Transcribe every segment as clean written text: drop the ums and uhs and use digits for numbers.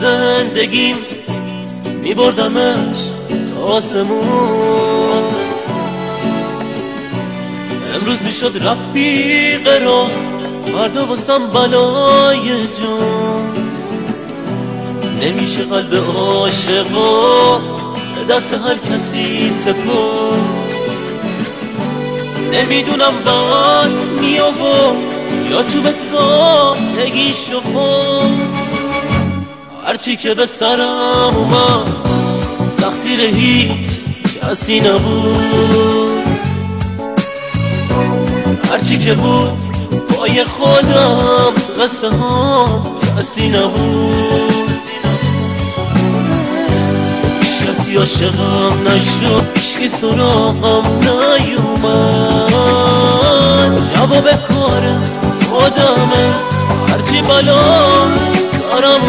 زندگیم میبردمش تا آسمون. امروز میشد رفیق را، فردا واسم بلای جون. نمیشه قلب عاشقا به دست هر کسی سپرد. نمیدونم بعد میام یا چوب سادگی شفا. هرچی که به سرم اومد تقصیر هیچ کسی نبود. هرچی که بود پای خودم، تو قصه هم کسی نبود. هیچ کسی عاشقم نشد، هیچکی سراغم نیومد. جواب کار خودمه، هرچی بلا سرم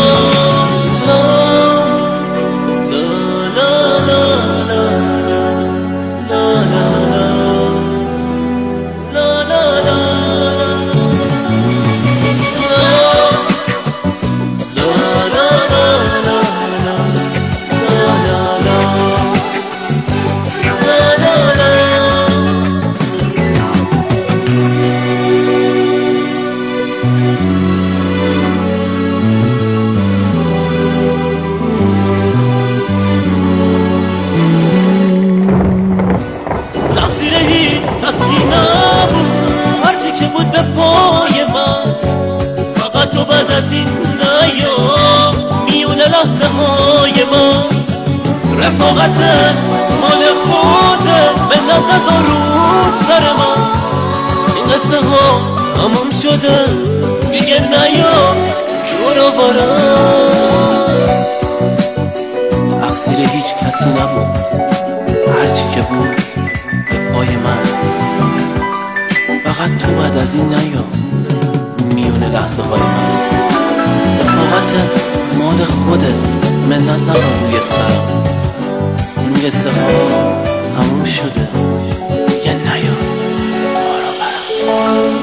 به پای من. فقط تو بعد از این نیا میونه لحظه های من. رفاقتت مال خودت، منت نذار رو سر من. این قصه ها تمام شده دیگه، نیا برو برم. تقصیر هیچ کسی نبود، هرچی که بود به پای من. فقط تو بعد از این نیا میونه لحظه های من. رفاقت مال خودت، منت نذار روی سرم. این قصه ها تموم شده دیگه، نیا برو برم.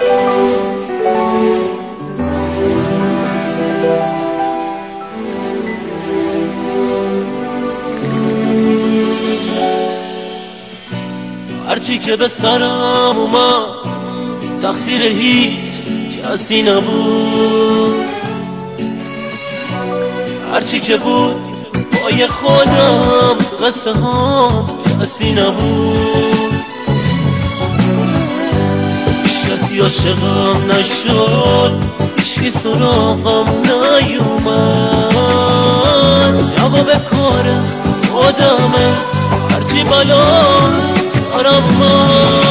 هرچی که به سرم اومد تقصیر هیچ کسی نبود. هرچی که بود پای خودم، تو قصه هم کسی نبود. هیچ کسی عاشقم نشد، هیچکی سراغم نیومد. جواب کار خودمه، هرچی بلا سرم